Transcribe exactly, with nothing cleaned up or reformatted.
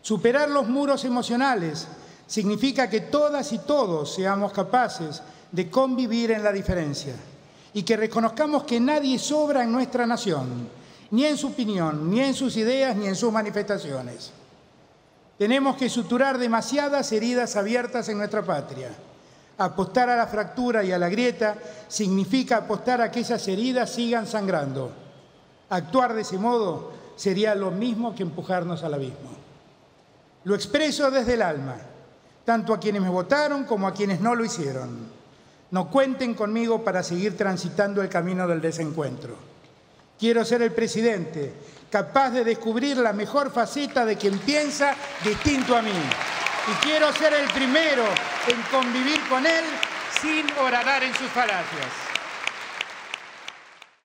Superar los muros emocionales significa que todas y todos seamos capaces de convivir en la diferencia y que reconozcamos que nadie sobra en nuestra nación, ni en su opinión, ni en sus ideas, ni en sus manifestaciones. Tenemos que suturar demasiadas heridas abiertas en nuestra patria. Apostar a la fractura y a la grieta significa apostar a que esas heridas sigan sangrando. Actuar de ese modo sería lo mismo que empujarnos al abismo. Lo expreso desde el alma, tanto a quienes me votaron como a quienes no lo hicieron. No cuenten conmigo para seguir transitando el camino del desencuentro. Quiero ser el presidente capaz de descubrir la mejor faceta de quien piensa distinto a mí. Y quiero ser el primero en convivir con él sin horadar en sus falacias.